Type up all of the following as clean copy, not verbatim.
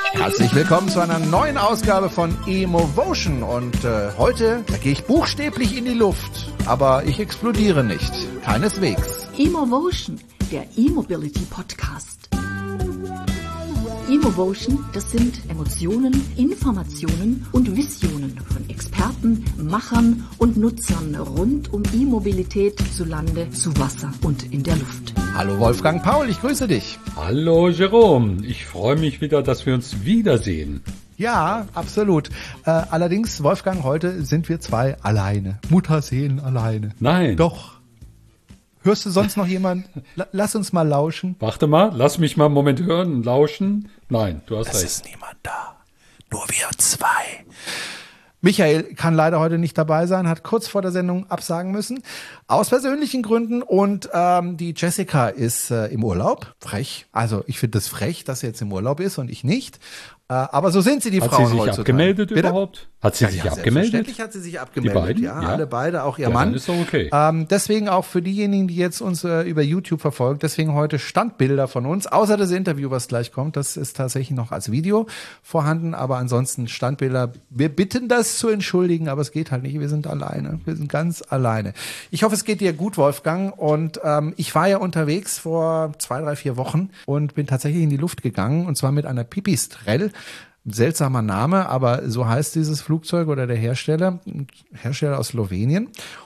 Herzlich willkommen zu einer neuen Ausgabe von Emovotion und heute gehe ich buchstäblich in die Luft, aber ich explodiere nicht, keineswegs. Emovotion, der E-Mobility Podcast. Emovotion, das sind Emotionen, Informationen und Visionen von Experten, Machern und Nutzern rund um E-Mobilität zu Lande, zu Wasser und in der Luft. Hallo Wolfgang Paul, ich grüße dich. Hallo Jerome, ich freue mich wieder, dass wir uns wiedersehen. Ja, absolut. Allerdings, Wolfgang, heute sind wir zwei alleine. Mutterseelen alleine. Nein. Doch. Hörst du sonst noch jemand? Lass uns mal lauschen. Warte mal, lass mich mal einen Moment hören und lauschen. Nein, du hast recht. Es ist niemand da. Nur wir zwei. Michael kann leider heute nicht dabei sein, hat kurz vor der Sendung absagen müssen. Aus persönlichen Gründen. Und die Jessica ist im Urlaub. Frech. Also ich finde das frech, dass sie jetzt im Urlaub ist und ich nicht. Aber so sind sie, die Frauen heutzutage. Hat sie sich abgemeldet überhaupt? Hat sie sich abgemeldet? Selbstverständlich hat sie sich abgemeldet. Die beiden? Ja, alle beide, auch ihr Mann. Dann ist doch okay. Deswegen auch für diejenigen, die jetzt uns über YouTube verfolgen, deswegen heute Standbilder von uns. Außer das Interview, was gleich kommt, das ist tatsächlich noch als Video vorhanden. Aber ansonsten Standbilder. Wir bitten das zu entschuldigen, aber es geht halt nicht. Wir sind alleine. Wir sind ganz alleine. Ich hoffe, es geht dir gut, Wolfgang. Und ich war ja unterwegs vor 2, 3, 4 Wochen und bin tatsächlich in die Luft gegangen. Und zwar mit einer Pipistrel. Seltsamer Name, aber so heißt dieses Flugzeug oder der Hersteller aus Slowenien.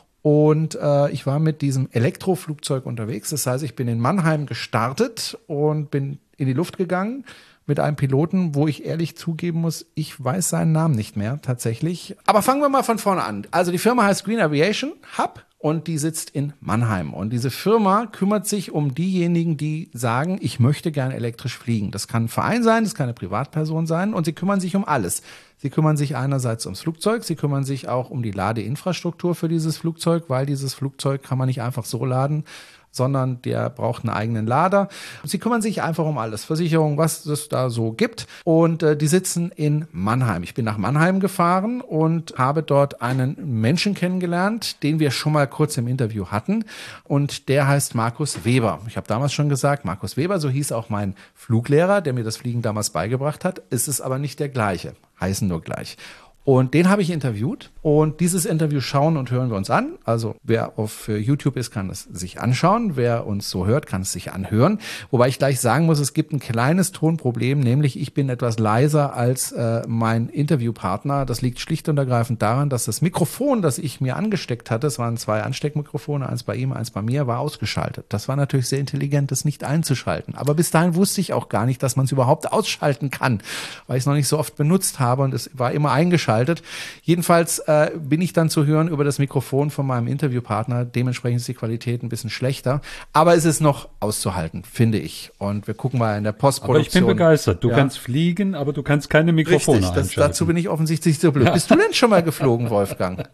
Und ich war mit diesem Elektroflugzeug unterwegs. Das heißt, ich bin in Mannheim gestartet und bin in die Luft gegangen mit einem Piloten, wo ich ehrlich zugeben muss, ich weiß seinen Namen nicht mehr tatsächlich. Aber fangen wir mal von vorne an. Also die Firma heißt Green Aviation Hub. Und die sitzt in Mannheim. Und diese Firma kümmert sich um diejenigen, die sagen, ich möchte gerne elektrisch fliegen. Das kann ein Verein sein, das kann eine Privatperson sein. Und sie kümmern sich um alles. Sie kümmern sich einerseits ums Flugzeug, sie kümmern sich auch um die Ladeinfrastruktur für dieses Flugzeug, weil dieses Flugzeug kann man nicht einfach so laden, sondern der braucht einen eigenen Lader. Sie kümmern sich einfach um alles, Versicherung, was es da so gibt. Und die sitzen in Mannheim. Ich bin nach Mannheim gefahren und habe dort einen Menschen kennengelernt, den wir schon mal kurz im Interview hatten. Und der heißt Markus Weber. Ich habe damals schon gesagt, Markus Weber, so hieß auch mein Fluglehrer, der mir das Fliegen damals beigebracht hat. Es ist aber nicht der gleiche, heißen nur gleich. Und den habe ich interviewt und dieses Interview schauen und hören wir uns an. Also wer auf YouTube ist, kann es sich anschauen. Wer uns so hört, kann es sich anhören. Wobei ich gleich sagen muss, es gibt ein kleines Tonproblem, nämlich ich bin etwas leiser als mein Interviewpartner. Das liegt schlicht und ergreifend daran, dass das Mikrofon, das ich mir angesteckt hatte, es waren 2 Ansteckmikrofone, eins bei ihm, eins bei mir, war ausgeschaltet. Das war natürlich sehr intelligent, das nicht einzuschalten. Aber bis dahin wusste ich auch gar nicht, dass man es überhaupt ausschalten kann, weil ich es noch nicht so oft benutzt habe und es war immer eingeschaltet. Jedenfalls bin ich dann zu hören über das Mikrofon von meinem Interviewpartner. Dementsprechend ist die Qualität ein bisschen schlechter. Aber es ist noch auszuhalten, finde ich. Und wir gucken mal in der Postproduktion. Aber ich bin begeistert. Du kannst fliegen, aber du kannst keine Mikrofone einschalten. Dazu bin ich offensichtlich so blöd. Ja. Bist du denn schon mal geflogen, Wolfgang?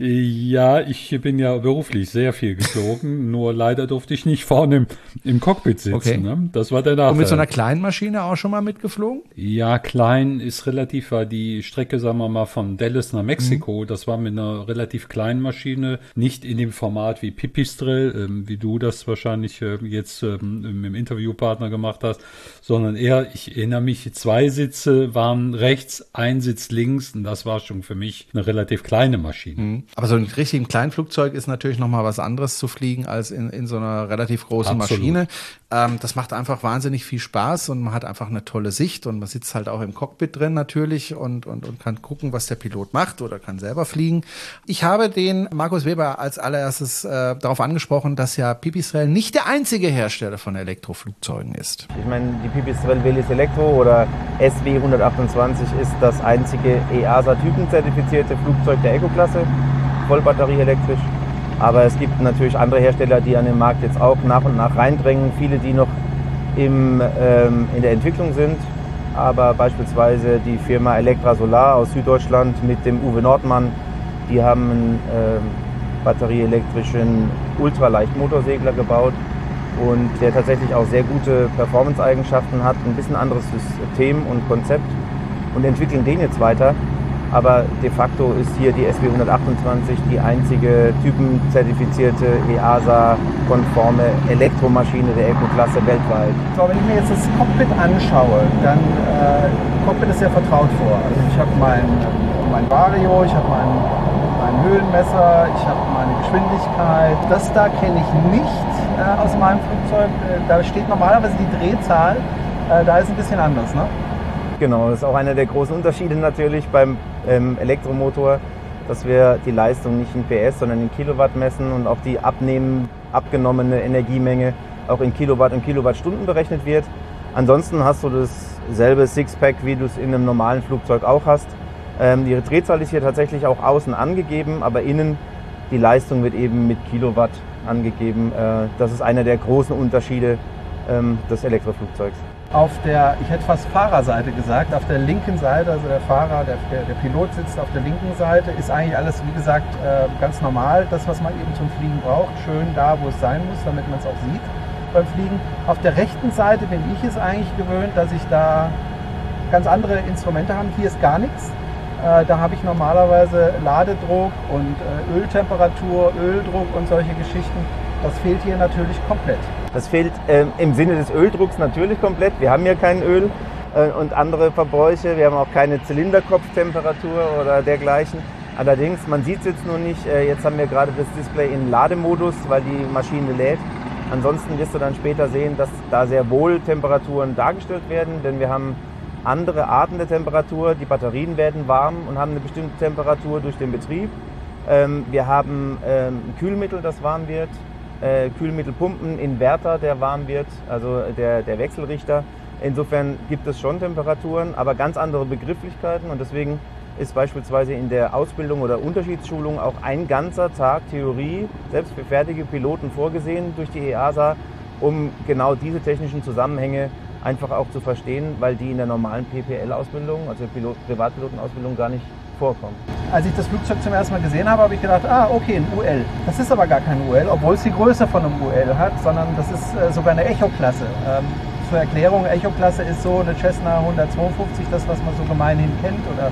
Ja, ich bin ja beruflich sehr viel geflogen. Nur leider durfte ich nicht vorne im Cockpit sitzen. Okay. Ne? Das war der Nachteil. Und mit so einer kleinen Maschine auch schon mal mitgeflogen? Ja, klein ist relativ, war die Strecke, sagen wir mal, von Dallas nach Mexiko, das war mit einer relativ kleinen Maschine, nicht in dem Format wie Pipistrel, wie du das wahrscheinlich jetzt mit dem Interviewpartner gemacht hast, sondern eher, ich erinnere mich, 2 Sitze waren rechts, 1 Sitz links und das war schon für mich eine relativ kleine Maschine. Aber so ein richtigen Kleinflugzeug ist natürlich nochmal was anderes zu fliegen als in so einer relativ großen Maschine. Das macht einfach wahnsinnig viel Spaß und man hat einfach eine tolle Sicht und man sitzt halt auch im Cockpit drin natürlich und kann gucken, was der Pilot macht oder kann selber fliegen. Ich habe den Markus Weber als allererstes darauf angesprochen, dass ja Pipistrel nicht der einzige Hersteller von Elektroflugzeugen ist. Ich meine, die Pipistrel Velis Elektro oder SW 128 ist das einzige EASA-typenzertifizierte Flugzeug der Eco-Klasse, vollbatterieelektrisch. Aber es gibt natürlich andere Hersteller, die an den Markt jetzt auch nach und nach reindrängen. Viele, die noch in der Entwicklung sind. Aber beispielsweise die Firma Electra Solar aus Süddeutschland mit dem Uwe Nordmann, die haben einen batterieelektrischen Ultraleichtmotorsegler gebaut und der tatsächlich auch sehr gute Performance-Eigenschaften hat, ein bisschen anderes System und Konzept und entwickeln den jetzt weiter. aber de facto ist hier die SW 128 die einzige typenzertifizierte EASA-konforme Elektromaschine der Eco-Klasse weltweit. So, wenn ich mir jetzt das Cockpit anschaue, dann Cockpit ist ja vertraut vor. Also ich habe mein Vario, ich habe mein Höhenmesser, ich habe meine Geschwindigkeit. Das da kenne ich nicht aus meinem Flugzeug. Da steht normalerweise die Drehzahl. Da ist ein bisschen anders, ne? Genau, das ist auch einer der großen Unterschiede natürlich beim Elektromotor, dass wir die Leistung nicht in PS, sondern in Kilowatt messen und auch die abgenommene Energiemenge auch in Kilowatt und Kilowattstunden berechnet wird. Ansonsten hast du dasselbe Sixpack, wie du es in einem normalen Flugzeug auch hast. Die Drehzahl ist hier tatsächlich auch außen angegeben, aber innen die Leistung wird eben mit Kilowatt angegeben. Das ist einer der großen Unterschiede des Elektroflugzeugs. Auf der, ich hätte fast Fahrerseite gesagt, auf der linken Seite, also der Fahrer, der Pilot sitzt auf der linken Seite, ist eigentlich alles, wie gesagt, ganz normal. Das, was man eben zum Fliegen braucht, schön da, wo es sein muss, damit man es auch sieht beim Fliegen. Auf der rechten Seite bin ich es eigentlich gewöhnt, dass ich da ganz andere Instrumente habe. Hier ist gar nichts. Da habe ich normalerweise Ladedruck und Öltemperatur, Öldruck und solche Geschichten. Das fehlt hier natürlich komplett. Das fehlt im Sinne des Öldrucks natürlich komplett. Wir haben hier kein Öl und andere Verbräuche. Wir haben auch keine Zylinderkopftemperatur oder dergleichen. Allerdings, man sieht es jetzt nur nicht. Jetzt haben wir gerade das Display in Lademodus, weil die Maschine lädt. Ansonsten wirst du dann später sehen, dass da sehr wohl Temperaturen dargestellt werden, denn wir haben andere Arten der Temperatur. Die Batterien werden warm und haben eine bestimmte Temperatur durch den Betrieb. Wir haben Kühlmittel, das warm wird. Kühlmittelpumpen, Inverter, der warm wird, also der Wechselrichter. Insofern gibt es schon Temperaturen, aber ganz andere Begrifflichkeiten und deswegen ist beispielsweise in der Ausbildung oder Unterschiedsschulung auch ein ganzer Tag Theorie, selbst für fertige Piloten vorgesehen durch die EASA, um genau diese technischen Zusammenhänge einfach auch zu verstehen, weil die in der normalen PPL-Ausbildung, also Privatpilotenausbildung, gar nicht vorkommen. Als ich das Flugzeug zum ersten Mal gesehen habe, habe ich gedacht, okay, ein UL. Das ist aber gar kein UL, obwohl es die Größe von einem UL hat, sondern das ist sogar eine Echo-Klasse. Zur Erklärung, Echo-Klasse ist so eine Cessna 152, das, was man so gemeinhin kennt, oder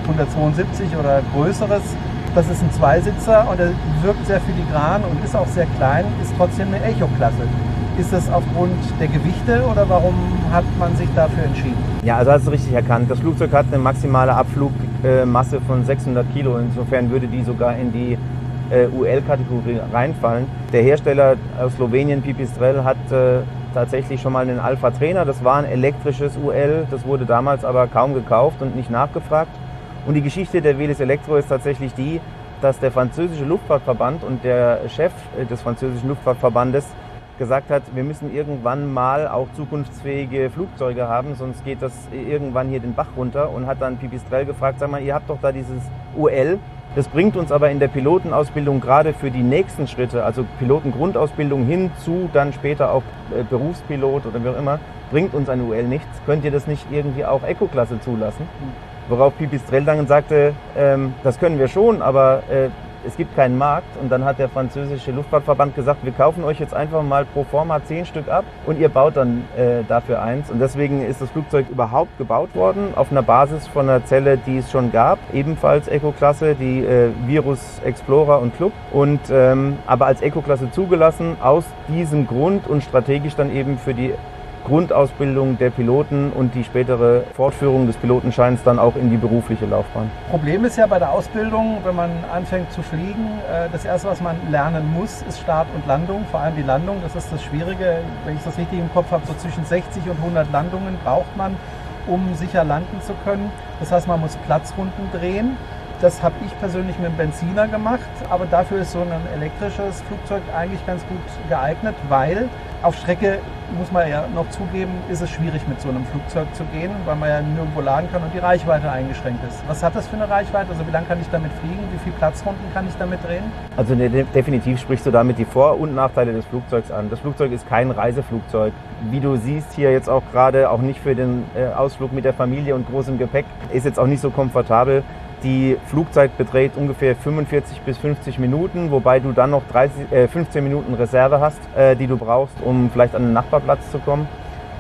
172 oder größeres. Das ist ein Zweisitzer und er wirkt sehr filigran und ist auch sehr klein, ist trotzdem eine Echo-Klasse. Ist das aufgrund der Gewichte oder warum hat man sich dafür entschieden? Ja, also hast du richtig erkannt. Das Flugzeug hat eine maximale Abflugmasse von 600 Kilo. Insofern würde die sogar in die UL-Kategorie reinfallen. Der Hersteller aus Slowenien, Pipistrel, hat tatsächlich schon mal einen Alpha Trainer. Das war ein elektrisches UL. Das wurde damals aber kaum gekauft und nicht nachgefragt. Und die Geschichte der Velis Electro ist tatsächlich die, dass der französische Luftfahrtverband und der Chef des französischen Luftfahrtverbandes gesagt hat, wir müssen irgendwann mal auch zukunftsfähige Flugzeuge haben, sonst geht das irgendwann hier den Bach runter, und hat dann Pipistrel gefragt, sag mal, ihr habt doch da dieses UL, das bringt uns aber in der Pilotenausbildung gerade für die nächsten Schritte, also Pilotengrundausbildung hin zu dann später auch Berufspilot oder wie auch immer, bringt uns ein UL nichts, könnt ihr das nicht irgendwie auch Eco-Klasse zulassen? Worauf Pipistrel dann sagte, das können wir schon, aber es gibt keinen Markt. Und dann hat der französische Luftfahrtverband gesagt, wir kaufen euch jetzt einfach mal pro forma 10 Stück ab und ihr baut dann dafür eins. Und deswegen ist das Flugzeug überhaupt gebaut worden auf einer Basis von einer Zelle, die es schon gab, ebenfalls Eco-Klasse, die Virus Explorer und Club, und aber als Eco-Klasse zugelassen aus diesem Grund und strategisch dann eben für die Grundausbildung der Piloten und die spätere Fortführung des Pilotenscheins dann auch in die berufliche Laufbahn. Problem ist ja bei der Ausbildung, wenn man anfängt zu fliegen, das erste, was man lernen muss, ist Start und Landung, vor allem die Landung. Das ist das Schwierige. Wenn ich das richtig im Kopf habe, so zwischen 60 und 100 Landungen braucht man, um sicher landen zu können. Das heißt, man muss Platzrunden drehen. Das habe ich persönlich mit dem Benziner gemacht, aber dafür ist so ein elektrisches Flugzeug eigentlich ganz gut geeignet, weil auf Strecke, muss man ja noch zugeben, ist es schwierig mit so einem Flugzeug zu gehen, weil man ja nirgendwo laden kann und die Reichweite eingeschränkt ist. Was hat das für eine Reichweite? Also wie lange kann ich damit fliegen? Wie viele Platzrunden kann ich damit drehen? Also definitiv sprichst du damit die Vor- und Nachteile des Flugzeugs an. Das Flugzeug ist kein Reiseflugzeug. Wie du siehst hier jetzt auch gerade, auch nicht für den Ausflug mit der Familie und großem Gepäck, ist jetzt auch nicht so komfortabel. Die Flugzeit beträgt ungefähr 45 bis 50 Minuten, wobei du dann noch 15 Minuten Reserve hast, die du brauchst, um vielleicht an den Nachbarplatz zu kommen.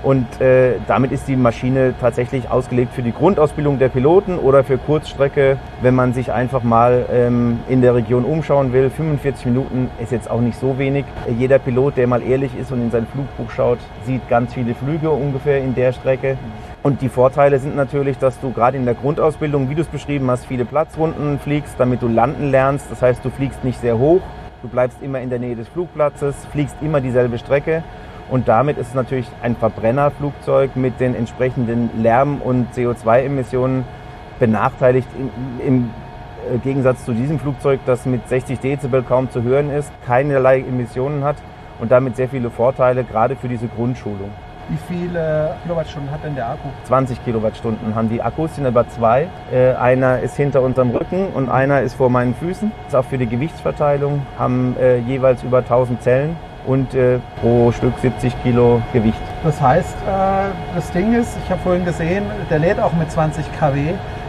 Und damit ist die Maschine tatsächlich ausgelegt für die Grundausbildung der Piloten oder für Kurzstrecke, wenn man sich einfach mal in der Region umschauen will. 45 Minuten ist jetzt auch nicht so wenig. Jeder Pilot, der mal ehrlich ist und in sein Flugbuch schaut, sieht ganz viele Flüge ungefähr in der Strecke. Und die Vorteile sind natürlich, dass du gerade in der Grundausbildung, wie du es beschrieben hast, viele Platzrunden fliegst, damit du landen lernst. Das heißt, du fliegst nicht sehr hoch, du bleibst immer in der Nähe des Flugplatzes, fliegst immer dieselbe Strecke. Und damit ist es natürlich ein Verbrennerflugzeug mit den entsprechenden Lärm- und CO2-Emissionen benachteiligt im Gegensatz zu diesem Flugzeug, das mit 60 Dezibel kaum zu hören ist, keinerlei Emissionen hat und damit sehr viele Vorteile, gerade für diese Grundschulung. Wie viele Kilowattstunden hat denn der Akku? 20 Kilowattstunden haben die Akkus, sind aber zwei. Einer ist hinter unserem Rücken und einer ist vor meinen Füßen. Das ist auch für die Gewichtsverteilung, haben jeweils über 1000 Zellen und pro Stück 70 Kilo Gewicht. Das heißt, das Ding ist, ich habe vorhin gesehen, der lädt auch mit 20 kW.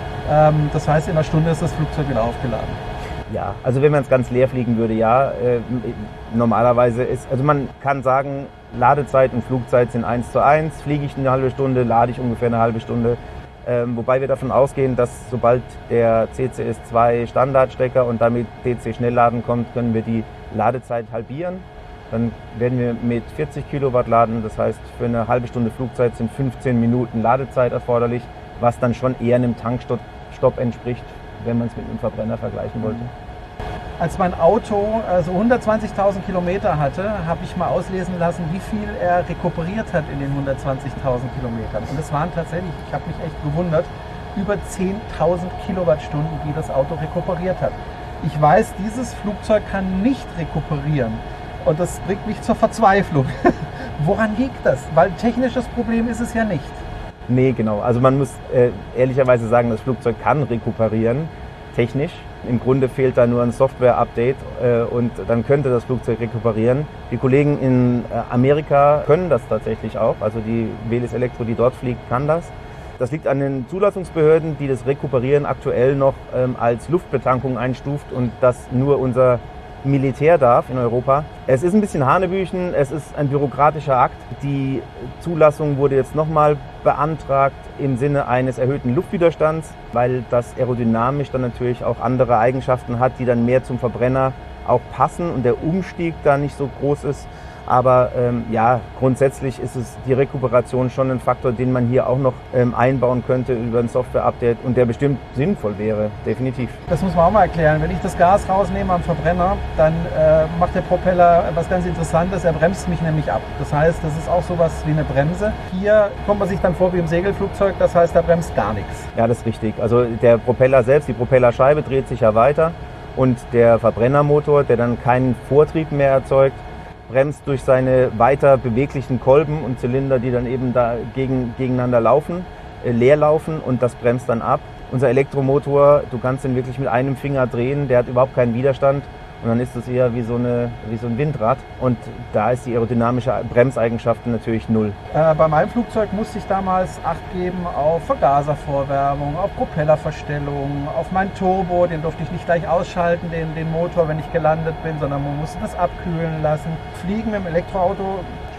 Das heißt, in einer Stunde ist das Flugzeug wieder aufgeladen. Ja, also wenn man es ganz leer fliegen würde, ja. Normalerweise ist, also man kann sagen, Ladezeit und Flugzeit sind 1:1. Fliege ich eine halbe Stunde, lade ich ungefähr eine halbe Stunde. Wobei wir davon ausgehen, dass sobald der CCS2 Standardstecker und damit DC Schnellladen kommt, können wir die Ladezeit halbieren. Dann werden wir mit 40 Kilowatt laden. Das heißt, für eine halbe Stunde Flugzeit sind 15 Minuten Ladezeit erforderlich, was dann schon eher einem Tankstopp entspricht, wenn man es mit einem Verbrenner vergleichen wollte. Als mein Auto so 120.000 Kilometer hatte, habe ich mal auslesen lassen, wie viel er rekuperiert hat in den 120.000 Kilometern. Und es waren tatsächlich, ich habe mich echt gewundert, über 10.000 Kilowattstunden, die das Auto rekuperiert hat. Ich weiß, dieses Flugzeug kann nicht rekuperieren. Und das bringt mich zur Verzweiflung. Woran liegt das? Weil technisches Problem ist es ja nicht. Nee, genau. Also man muss ehrlicherweise sagen, das Flugzeug kann rekuperieren, technisch. Im Grunde fehlt da nur ein Software-Update und dann könnte das Flugzeug rekuperieren. Die Kollegen in Amerika können das tatsächlich auch. Also die Velis Electro, die dort fliegt, kann das. Das liegt an den Zulassungsbehörden, die das Rekuperieren aktuell noch als Luftbetankung einstuft und das nur unser Militär darf in Europa. Es ist ein bisschen Hanebüchen, es ist ein bürokratischer Akt. Die Zulassung wurde jetzt nochmal beantragt im Sinne eines erhöhten Luftwiderstands, weil das aerodynamisch dann natürlich auch andere Eigenschaften hat, die dann mehr zum Verbrenner auch passen und der Umstieg da nicht so groß ist. Aber ja, grundsätzlich ist es die Rekuperation schon ein Faktor, den man hier auch noch einbauen könnte über ein Software-Update und der bestimmt sinnvoll wäre, definitiv. Das muss man auch mal erklären. Wenn ich das Gas rausnehme am Verbrenner, dann macht der Propeller etwas ganz Interessantes. Er bremst mich nämlich ab. Das heißt, das ist auch sowas wie eine Bremse. Hier kommt man sich dann vor wie im Segelflugzeug. Das heißt, da bremst gar nichts. Ja, das ist richtig. Also der Propeller selbst, die Propellerscheibe dreht sich ja weiter und der Verbrennermotor, der dann keinen Vortrieb mehr erzeugt, bremst durch seine weiter beweglichen Kolben und Zylinder, die dann eben da gegeneinander laufen, leer laufen und das bremst dann ab. Unser Elektromotor, du kannst den wirklich mit einem Finger drehen, der hat überhaupt keinen Widerstand und dann ist es eher wie so ein Windrad und da ist die aerodynamische Bremseigenschaften natürlich null. Bei meinem Flugzeug musste ich damals Acht geben auf Vergaservorwärmung, auf Propellerverstellung, auf meinen Turbo, den durfte ich nicht gleich ausschalten, den Motor, wenn ich gelandet bin, sondern man musste das abkühlen lassen. Fliegen mit dem Elektroauto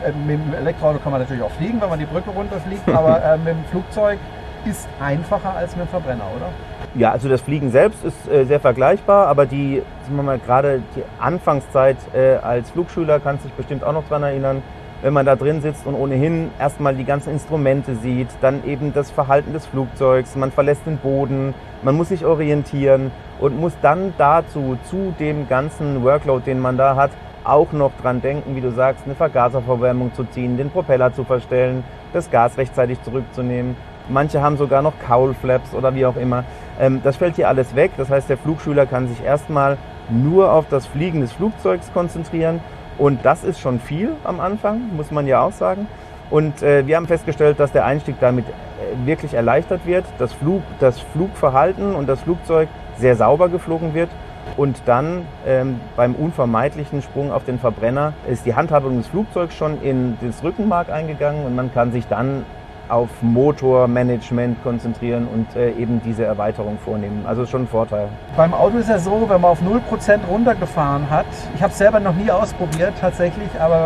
kann man natürlich auch fliegen, wenn man die Brücke runterfliegt, aber mit dem Flugzeug ist einfacher als mit dem Verbrenner, oder? Ja, also das Fliegen selbst ist sehr vergleichbar, aber gerade die Anfangszeit als Flugschüler kannst du dich bestimmt auch noch dran erinnern, wenn man da drin sitzt und ohnehin erstmal die ganzen Instrumente sieht, dann eben das Verhalten des Flugzeugs, man verlässt den Boden, man muss sich orientieren und muss dann dazu, zu dem ganzen Workload, den man da hat, auch noch dran denken, wie du sagst, eine Vergaserverwärmung zu ziehen, den Propeller zu verstellen, das Gas rechtzeitig zurückzunehmen. Manche haben sogar noch Cowl-Flaps oder wie auch immer. Das fällt hier alles weg. Das heißt, der Flugschüler kann sich erstmal nur auf das Fliegen des Flugzeugs konzentrieren. Und das ist schon viel am Anfang, muss man ja auch sagen. Und wir haben festgestellt, dass der Einstieg damit wirklich erleichtert wird, das Flugverhalten und das Flugzeug sehr sauber geflogen wird. Und dann beim unvermeidlichen Sprung auf den Verbrenner ist die Handhabung des Flugzeugs schon in das Rückenmark eingegangen und man kann sich dann auf Motormanagement konzentrieren und eben diese Erweiterung vornehmen. Also ist schon ein Vorteil. Beim Auto ist ja so, wenn man auf 0% runtergefahren hat, ich habe es selber noch nie ausprobiert tatsächlich, aber ich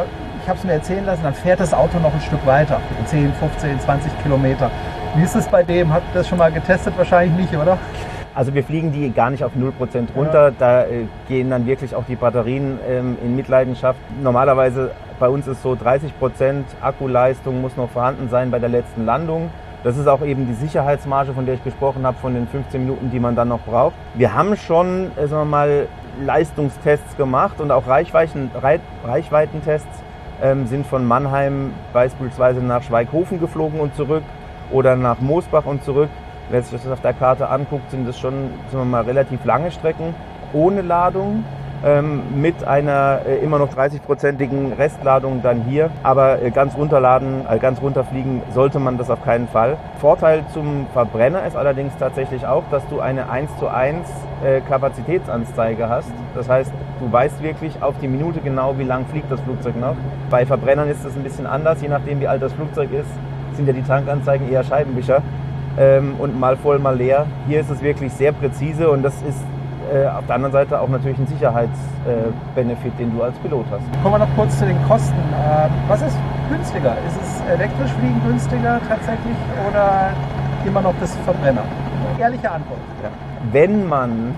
habe es mir erzählen lassen, dann fährt das Auto noch ein Stück weiter, 10, 15, 20 Kilometer. Wie ist es bei dem? Habt ihr das schon mal getestet? Wahrscheinlich nicht, oder? Also wir fliegen die gar nicht auf 0% runter, da gehen dann wirklich auch die Batterien in Mitleidenschaft. Normalerweise bei uns ist so 30% Akkuleistung muss noch vorhanden sein bei der letzten Landung. Das ist auch eben die Sicherheitsmarge, von der ich gesprochen habe, von den 15 Minuten, die man dann noch braucht. Wir haben schon, sagen wir mal, Leistungstests gemacht und auch Reichweitentests sind von Mannheim beispielsweise nach Schweighofen geflogen und zurück oder nach Moosbach und zurück. Wenn sich das auf der Karte anguckt, sind das schon, sagen wir mal, relativ lange Strecken ohne Ladung. Mit einer immer noch 30%igen Restladung dann hier. Aber ganz runterfliegen sollte man das auf keinen Fall. Vorteil zum Verbrenner ist allerdings tatsächlich auch, dass du eine 1:1 Kapazitätsanzeige hast. Das heißt, du weißt wirklich auf die Minute genau, wie lang fliegt das Flugzeug noch. Bei Verbrennern ist das ein bisschen anders. Je nachdem, wie alt das Flugzeug ist, sind ja die Tankanzeigen eher Scheibenwischer. Und mal voll, mal leer. Hier ist es wirklich sehr präzise und das ist auf der anderen Seite auch natürlich ein Sicherheitsbenefit, den du als Pilot hast. Kommen wir noch kurz zu den Kosten. Was ist günstiger? Ist es elektrisch fliegen günstiger tatsächlich oder immer noch das Verbrenner? Ehrliche Antwort. Ja. Wenn man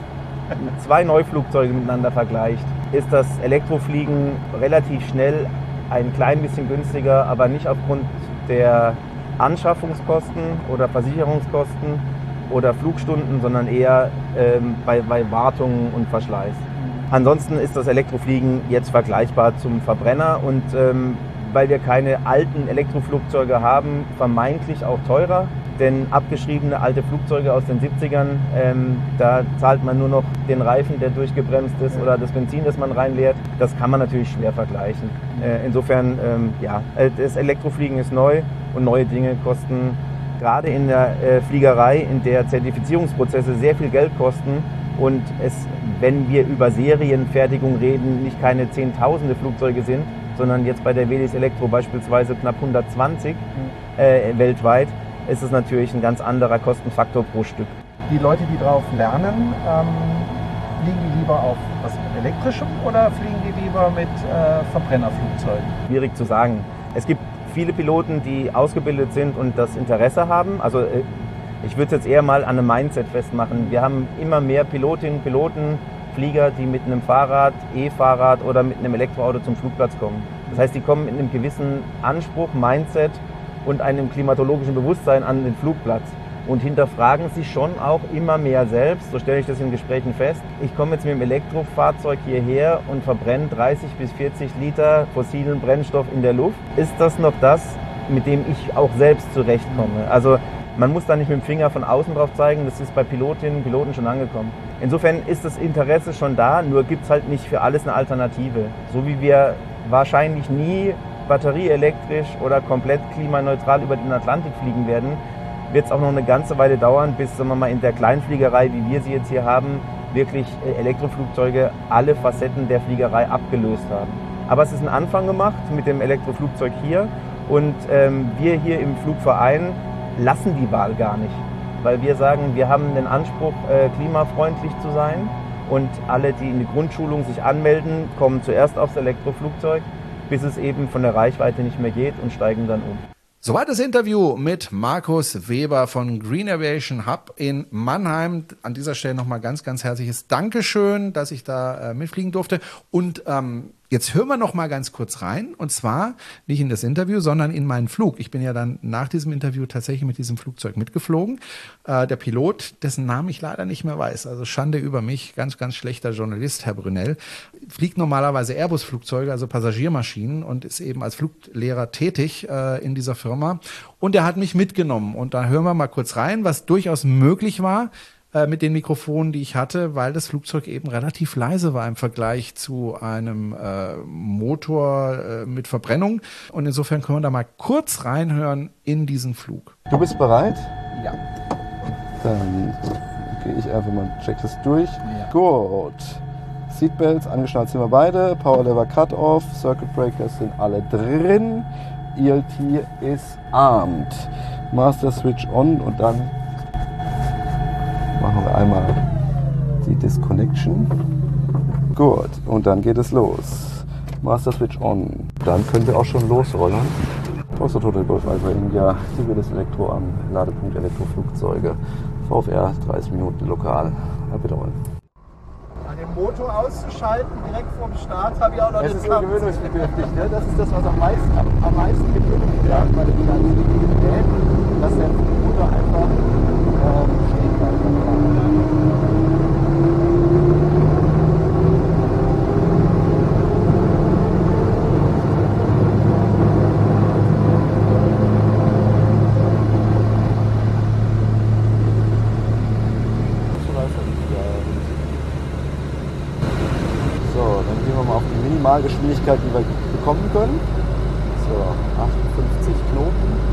2 Neuflugzeuge miteinander vergleicht, ist das Elektrofliegen relativ schnell ein klein bisschen günstiger, aber nicht aufgrund der Anschaffungskosten oder Versicherungskosten oder Flugstunden, sondern eher bei Wartung und Verschleiß. Ansonsten ist das Elektrofliegen jetzt vergleichbar zum Verbrenner und weil wir keine alten Elektroflugzeuge haben, vermeintlich auch teurer. Denn abgeschriebene alte Flugzeuge aus den 70ern, da zahlt man nur noch den Reifen, der durchgebremst ist oder das Benzin, das man reinleert. Das kann man natürlich schwer vergleichen. Insofern, ja, das Elektrofliegen ist neu und neue Dinge kosten gerade in der Fliegerei, in der Zertifizierungsprozesse sehr viel Geld kosten und es, wenn wir über Serienfertigung reden, nicht keine Zehntausende Flugzeuge sind, sondern jetzt bei der Velis Elektro beispielsweise knapp 120 weltweit, ist es natürlich ein ganz anderer Kostenfaktor pro Stück. Die Leute, die drauf lernen, fliegen die lieber auf was mit elektrischem oder fliegen die lieber mit Verbrennerflugzeugen? Schwierig zu sagen. Es gibt viele Piloten, die ausgebildet sind und das Interesse haben. Also ich würde es jetzt eher mal an einem Mindset festmachen. Wir haben immer mehr Pilotinnen, Piloten, Flieger, die mit einem Fahrrad, E-Fahrrad oder mit einem Elektroauto zum Flugplatz kommen. Das heißt, die kommen mit einem gewissen Anspruch, Mindset und einem klimatologischen Bewusstsein an den Flugplatz und hinterfragen sich schon auch immer mehr selbst. So stelle ich das in Gesprächen fest. Ich komme jetzt mit dem Elektrofahrzeug hierher und verbrenne 30 bis 40 Liter fossilen Brennstoff in der Luft. Ist das noch das, mit dem ich auch selbst zurechtkomme? Also man muss da nicht mit dem Finger von außen drauf zeigen, das ist bei Pilotinnen und Piloten schon angekommen. Insofern ist das Interesse schon da, nur gibt es halt nicht für alles eine Alternative. So wie wir wahrscheinlich nie batterieelektrisch oder komplett klimaneutral über den Atlantik fliegen werden, wird es auch noch eine ganze Weile dauern, bis, sagen wir mal, in der Kleinfliegerei, wie wir sie jetzt hier haben, wirklich Elektroflugzeuge alle Facetten der Fliegerei abgelöst haben. Aber es ist ein Anfang gemacht mit dem Elektroflugzeug hier und wir hier im Flugverein lassen die Wahl gar nicht, weil wir sagen, wir haben den Anspruch, klimafreundlich zu sein und alle, die in die Grundschulung sich anmelden, kommen zuerst aufs Elektroflugzeug, bis es eben von der Reichweite nicht mehr geht und steigen dann um. Soweit das Interview mit Markus Weber von Green Aviation Hub in Mannheim. An dieser Stelle nochmal ganz, ganz herzliches Dankeschön, dass ich da mitfliegen durfte. Und jetzt hören wir noch mal ganz kurz rein. Und zwar nicht in das Interview, sondern in meinen Flug. Ich bin ja dann nach diesem Interview tatsächlich mit diesem Flugzeug mitgeflogen. Der Pilot, dessen Namen ich leider nicht mehr weiß, also Schande über mich, ganz, ganz schlechter Journalist, Herr Brunel, fliegt normalerweise Airbus-Flugzeuge, also Passagiermaschinen und ist eben als Fluglehrer tätig in dieser Firma. Und er hat mich mitgenommen. Und da hören wir mal kurz rein, was durchaus möglich war mit den Mikrofonen, die ich hatte, weil das Flugzeug eben relativ leise war im Vergleich zu einem Motor mit Verbrennung. Und insofern können wir da mal kurz reinhören in diesen Flug. Du bist bereit? Ja. Dann gehe ich einfach mal, check das durch. Ja. Gut. Seatbelts, angeschnallt sind wir beide. Power Lever Cut-Off, Circuit Breakers sind alle drin. ELT ist armed. Master Switch on und dann machen wir einmal die Disconnection. Gut, und dann geht es los. Master Switch on. Dann können wir auch schon losrollen. Foxtrot Hotel Golf Alpha India, ziviles Elektro am Ladepunkt Elektroflugzeuge. VfR 30 Minuten lokal. Ab wiederholen. Den Motor auszuschalten direkt vorm Start habe ich auch noch Das nicht ist gewöhnungsbedürftig, ne? Das ist das, was am meisten gewöhnungsbedürftig bei dem ganzen Gerät, dass der Motor einfach stehen bleibt. Minimalgeschwindigkeit, die wir bekommen können. So, 58 Knoten.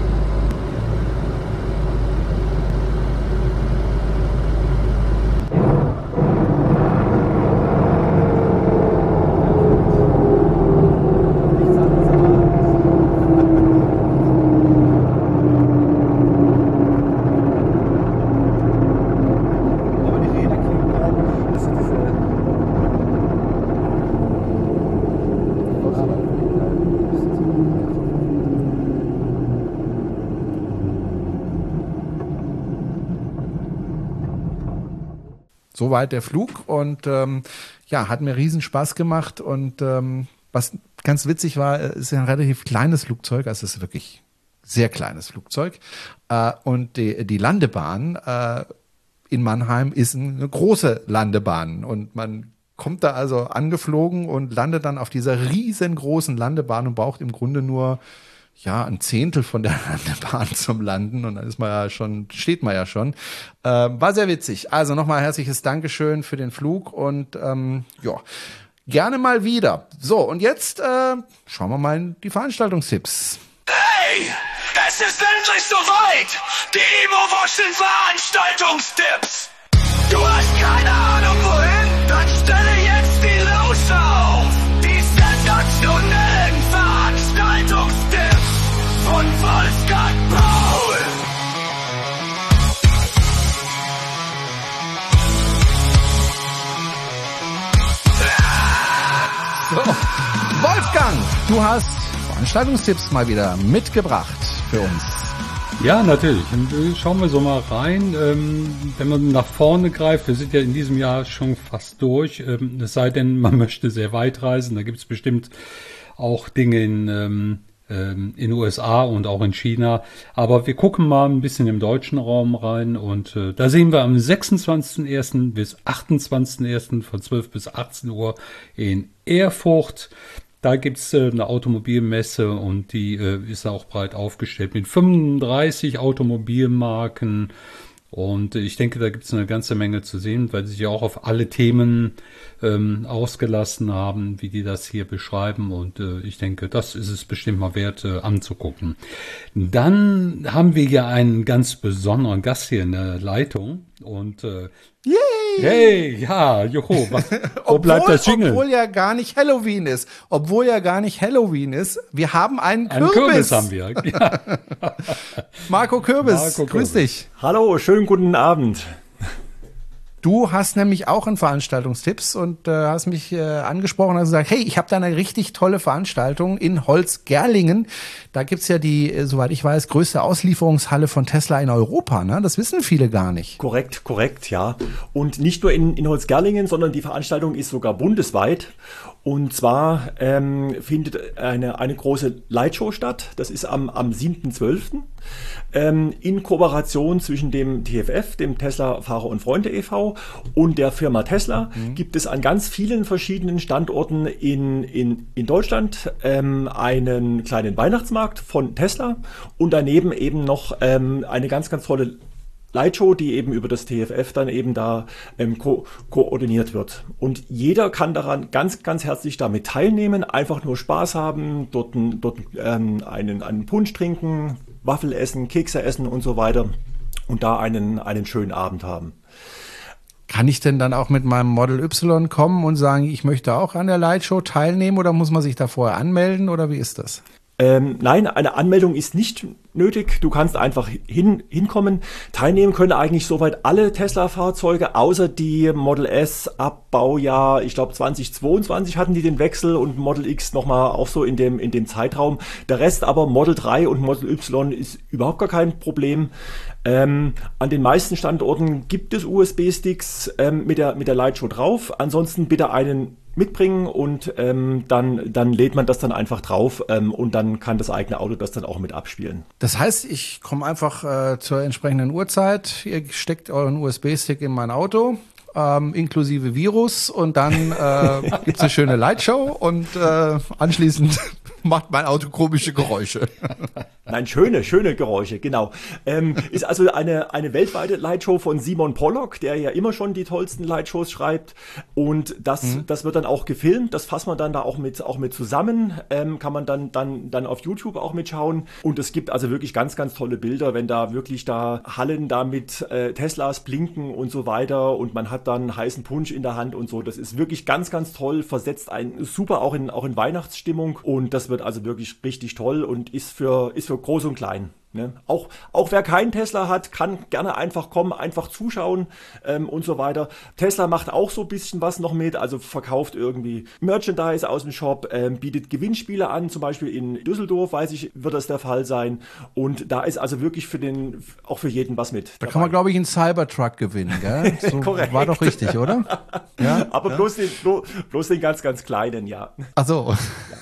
Soweit der Flug und hat mir riesen Spaß gemacht und was ganz witzig war, ist ja ein relativ kleines Flugzeug, also es ist wirklich sehr kleines Flugzeug und die Landebahn in Mannheim ist eine große Landebahn und man kommt da also angeflogen und landet dann auf dieser riesengroßen Landebahn und braucht im Grunde nur ein Zehntel von der Landebahn zum Landen und dann steht man ja schon. War sehr witzig. Also nochmal herzliches Dankeschön für den Flug und gerne mal wieder. So, und jetzt schauen wir mal in die Veranstaltungstipps. Hey, es ist endlich soweit! Die Imo-Wurzeln Veranstaltungstipps! Du hast keine Ahnung wohin? Dann stelle jetzt die Los auf! Die sensationellen Veranstaltungstipps von Wolfgang Paul! So, Wolfgang, du hast Veranstaltungstipps mal wieder mitgebracht für uns. Ja, natürlich. Schauen wir so mal rein. Wenn man nach vorne greift, wir sind ja in diesem Jahr schon fast durch, es sei denn, man möchte sehr weit reisen. Da gibt es bestimmt auch Dinge in USA und auch in China. Aber wir gucken mal ein bisschen im deutschen Raum rein und da sehen wir am 26.01. bis 28.01. von 12 bis 18 Uhr in Erfurt. Da gibt's eine Automobilmesse und die ist auch breit aufgestellt mit 35 Automobilmarken. Und ich denke, da gibt's eine ganze Menge zu sehen, weil sie sich auch auf alle Themen ausgelassen haben, wie die das hier beschreiben. Und ich denke, das ist es bestimmt mal wert anzugucken. Dann haben wir ja einen ganz besonderen Gast hier in der Leitung. Und Yay! Hey, ja, joho, wo bleibt das Jingle? Obwohl ja gar nicht Halloween ist. Wir haben einen Kürbis. Einen Kürbis haben wir. Ja. Marco Kürbis, grüß dich. Hallo, schönen guten Abend. Du hast nämlich auch einen Veranstaltungstipps und hast mich angesprochen und hast gesagt, hey, ich habe da eine richtig tolle Veranstaltung in Holzgerlingen. Da gibt's ja die, soweit ich weiß, größte Auslieferungshalle von Tesla in Europa. Ne? Das wissen viele gar nicht. Korrekt, ja. Und nicht nur in Holzgerlingen, sondern die Veranstaltung ist sogar bundesweit. Und zwar findet eine große Lightshow statt. Das ist am 7.12. In Kooperation zwischen dem TFF, dem Tesla Fahrer und Freunde e.V. und der Firma Tesla gibt es an ganz vielen verschiedenen Standorten in Deutschland einen kleinen Weihnachtsmarkt von Tesla und daneben eben noch eine ganz tolle Lightshow, die eben über das TFF dann eben da koordiniert wird. Und jeder kann daran ganz herzlich damit teilnehmen, einfach nur Spaß haben, dort einen Punsch trinken, Waffel essen, Kekse essen und so weiter und da einen schönen Abend haben. Kann ich denn dann auch mit meinem Model Y kommen und sagen, ich möchte auch an der Lightshow teilnehmen oder muss man sich da vorher anmelden oder wie ist das? Nein, eine Anmeldung ist nicht nötig. Du kannst einfach hinkommen. Teilnehmen können eigentlich soweit alle Tesla-Fahrzeuge, außer die Model S ab Baujahr, ich glaube 2022 hatten die den Wechsel und Model X nochmal auch so in dem Zeitraum. Der Rest aber, Model 3 und Model Y, ist überhaupt gar kein Problem. An den meisten Standorten gibt es USB-Sticks mit der Lightshow drauf. Ansonsten bitte einen mitbringen und dann lädt man das dann einfach drauf und dann kann das eigene Auto das dann auch mit abspielen. Das heißt, ich komme einfach zur entsprechenden Uhrzeit, ihr steckt euren USB-Stick in mein Auto, inklusive Virus, und dann gibt's eine schöne Lightshow und anschließend macht mein Auto komische Geräusche. Nein, schöne Geräusche, genau. Ist also eine weltweite Lightshow von Simon Pollock, der ja immer schon die tollsten Lightshows schreibt. Und das wird dann auch gefilmt. Das fasst man dann da auch mit zusammen. Kann man dann auf YouTube auch mitschauen. Und es gibt also wirklich ganz, ganz tolle Bilder, wenn da wirklich da Hallen da mit Teslas blinken und so weiter. Und man hat dann heißen Punsch in der Hand und so. Das ist wirklich ganz, ganz toll. Versetzt einen super auch in Weihnachtsstimmung. Und das wird also wirklich richtig toll und ist für groß und klein. Ne? Auch wer keinen Tesla hat, kann gerne einfach kommen, einfach zuschauen und so weiter. Tesla macht auch so ein bisschen was noch mit, also verkauft irgendwie Merchandise aus dem Shop, bietet Gewinnspiele an, zum Beispiel in Düsseldorf, weiß ich, wird das der Fall sein. Und da ist also wirklich auch für jeden was mit. Da kann man, glaube ich, einen Cybertruck gewinnen, gell? So korrekt. War doch richtig, oder? Ja? Aber bloß den ganz, ganz kleinen, ja. Ach so.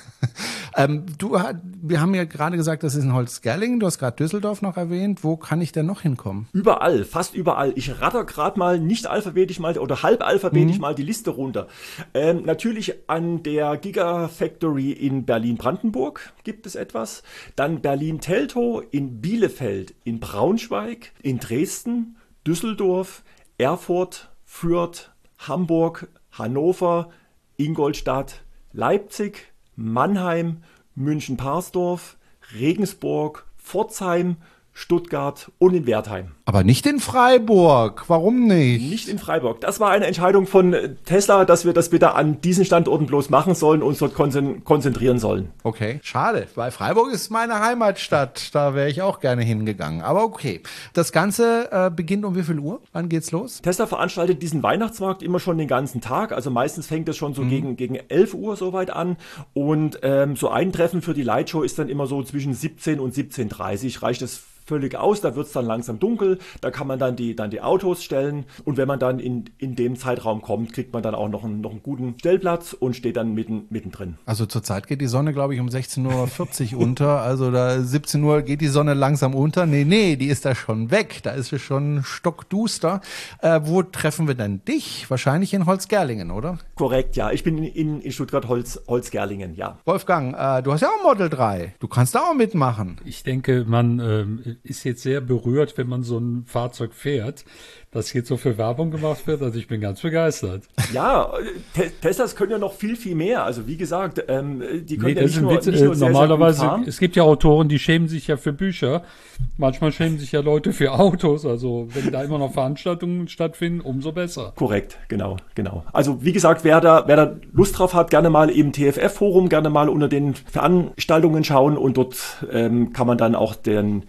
Wir haben ja gerade gesagt, das ist in Holzgerlingen. Du hast gerade Düsseldorf noch erwähnt. Wo kann ich denn noch hinkommen? Überall, fast überall. Ich ratter gerade mal nicht alphabetisch mal oder halb alphabetisch mal die Liste runter. Natürlich an der Gigafactory in Berlin-Brandenburg gibt es etwas. Dann Berlin-Teltow, in Bielefeld, in Braunschweig, in Dresden, Düsseldorf, Erfurt, Fürth, Hamburg, Hannover, Ingolstadt, Leipzig, Mannheim, München-Parsdorf, Regensburg, Pforzheim, Stuttgart und in Wertheim. Aber nicht in Freiburg. Warum nicht? Nicht in Freiburg. Das war eine Entscheidung von Tesla, dass wir das bitte an diesen Standorten bloß machen sollen und uns dort konzentrieren sollen. Okay, schade, weil Freiburg ist meine Heimatstadt. Da wäre ich auch gerne hingegangen. Aber okay. Das Ganze beginnt um wie viel Uhr? Wann geht's los? Tesla veranstaltet diesen Weihnachtsmarkt immer schon den ganzen Tag. Also meistens fängt es schon so gegen 11 Uhr soweit an. Und so ein Treffen für die Lightshow ist dann immer so zwischen 17 und 17:30 reicht es völlig aus, da wird es dann langsam dunkel, da kann man dann die Autos stellen und wenn man dann in dem Zeitraum kommt, kriegt man dann auch noch einen guten Stellplatz und steht dann mittendrin. Also zurzeit geht die Sonne, glaube ich, um 16:40 Uhr unter, also da 17 Uhr geht die Sonne langsam unter. Nee, die ist da schon weg, da ist es schon stockduster. Wo treffen wir denn dich? Wahrscheinlich in Holzgerlingen, oder? Korrekt, ja, ich bin in Stuttgart-Holzgerlingen, ja. Wolfgang, du hast ja auch Model 3, du kannst da auch mitmachen. Ich denke, man ist jetzt sehr berührt, wenn man so ein Fahrzeug fährt, das jetzt so für Werbung gemacht wird. Also ich bin ganz begeistert. Ja, Teslas können ja noch viel, viel mehr. Also wie gesagt, die können ja nicht nur normalerweise, sehr, sehr gut fahren. Es gibt ja Autoren, die schämen sich ja für Bücher. Manchmal schämen sich ja Leute für Autos. Also wenn da immer noch Veranstaltungen stattfinden, umso besser. Korrekt, genau. Also wie gesagt, wer da Lust drauf hat, gerne mal im TFF-Forum, gerne mal unter den Veranstaltungen schauen und dort kann man dann auch den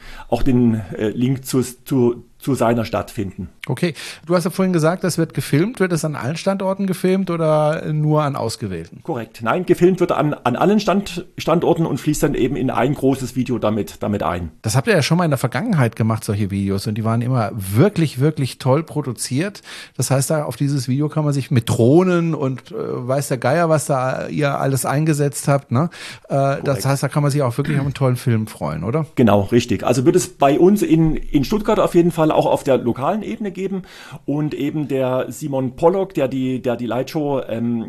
Link zu seiner Stadt finden. Okay, du hast ja vorhin gesagt, das wird gefilmt. Wird es an allen Standorten gefilmt oder nur an ausgewählten? Korrekt. Nein, gefilmt wird an allen Standorten und fließt dann eben in ein großes Video damit ein. Das habt ihr ja schon mal in der Vergangenheit gemacht, solche Videos. Und die waren immer wirklich, wirklich toll produziert. Das heißt, da auf dieses Video kann man sich mit Drohnen und weiß der Geier, was da ihr alles eingesetzt habt. Ne? Das heißt, da kann man sich auch wirklich auf einen tollen Film freuen, oder? Genau, richtig. Also wird es bei uns in Stuttgart auf jeden Fall auch auf der lokalen Ebene geben und eben der Simon Pollock, der die Lightshow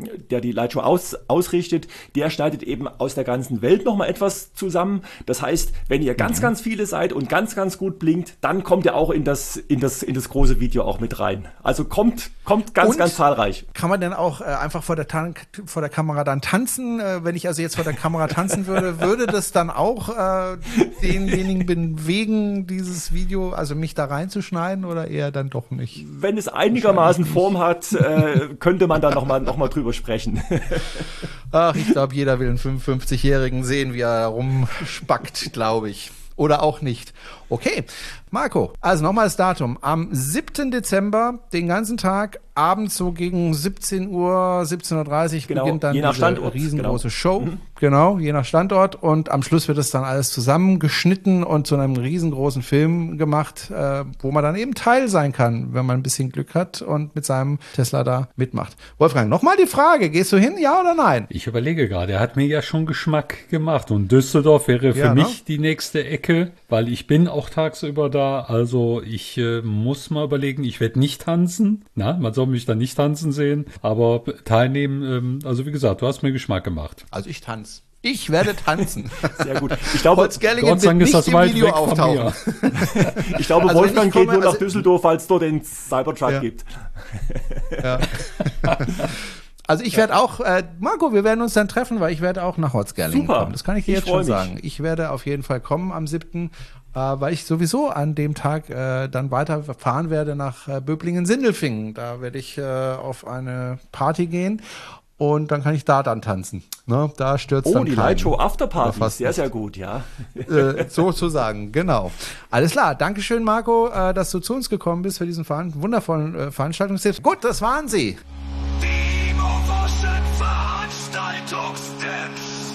ausrichtet, der schneidet eben aus der ganzen Welt nochmal etwas zusammen. Das heißt, wenn ihr ganz, ganz viele seid und ganz, ganz gut blinkt, dann kommt ihr auch in das große Video auch mit rein. Also kommt ganz, ganz zahlreich. Kann man denn auch einfach vor der Kamera dann tanzen? Wenn ich also jetzt vor der Kamera tanzen würde das dann auch denjenigen bewegen, dieses Video, also mich da reinzuschneiden oder eher dann doch nicht? Wenn es einigermaßen Form hat, könnte man da noch mal drüber sprechen. Ach, ich glaube, jeder will einen 55-Jährigen sehen, wie er rumspackt, glaube ich. Oder auch nicht. Okay, Marco, also nochmal das Datum. Am 7. Dezember, den ganzen Tag, abends so gegen 17 Uhr, 17.30 Uhr beginnt dann diese riesengroße Show. Genau, je nach Standort. Und am Schluss wird es dann alles zusammengeschnitten und zu einem riesengroßen Film gemacht, wo man dann eben Teil sein kann, wenn man ein bisschen Glück hat und mit seinem Tesla da mitmacht. Wolfgang, nochmal die Frage, gehst du hin, ja oder nein? Ich überlege gerade, er hat mir ja schon Geschmack gemacht und Düsseldorf wäre für mich die nächste Ecke, weil ich bin auch tagsüber da, also ich muss mal überlegen, ich werde nicht tanzen, man soll mich da nicht tanzen sehen, aber teilnehmen, also wie gesagt, du hast mir Geschmack gemacht. Also ich tanze. Ich werde tanzen. Sehr gut. Ich glaube, Holzgerlingen wird nicht im Video auftauchen. Ich glaube, also Wolfgang geht nur nach Düsseldorf, weil es dort den Cybertruck gibt. Ja. Also ich werde auch, Marco, wir werden uns dann treffen, weil ich werde auch nach Holzgerlingen kommen. Das kann ich dir jetzt schon sagen. Ich werde auf jeden Fall kommen am 7., weil ich sowieso an dem Tag dann weiterfahren werde nach Böblingen-Sindelfingen. Da werde ich auf eine Party gehen und dann kann ich da dann tanzen. Ne? Da stürzt dann die Lightshow Afterparty, sehr, sehr gut, ja. Sozusagen, genau. Alles klar, Dankeschön, Marco, dass du zu uns gekommen bist für diesen wundervollen Veranstaltungstipp. Gut, das waren sie. Veranstaltungstipps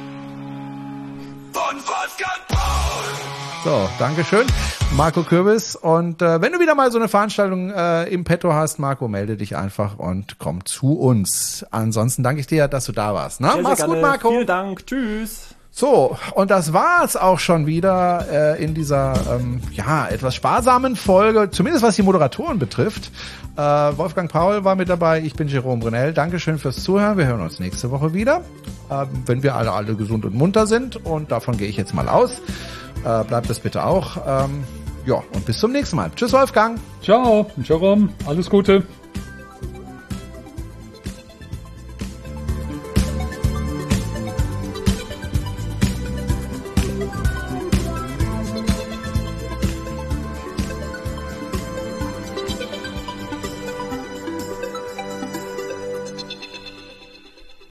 von Wolfgang Paul. So, Dankeschön, Marco Kürbis. Und wenn du wieder mal so eine Veranstaltung im Petto hast, Marco, melde dich einfach und komm zu uns. Ansonsten danke ich dir, dass du da warst. Ne? Mach's gut, Marco. Vielen Dank, tschüss. So, und das war's auch schon wieder in dieser etwas sparsamen Folge, zumindest was die Moderatoren betrifft. Wolfgang Paul war mit dabei, ich bin Jerome Brunel. Dankeschön fürs Zuhören, wir hören uns nächste Woche wieder, wenn wir alle gesund und munter sind, und davon gehe ich jetzt mal aus. Bleibt es bitte auch. Und bis zum nächsten Mal. Tschüss, Wolfgang. Ciao, Jerome, alles Gute.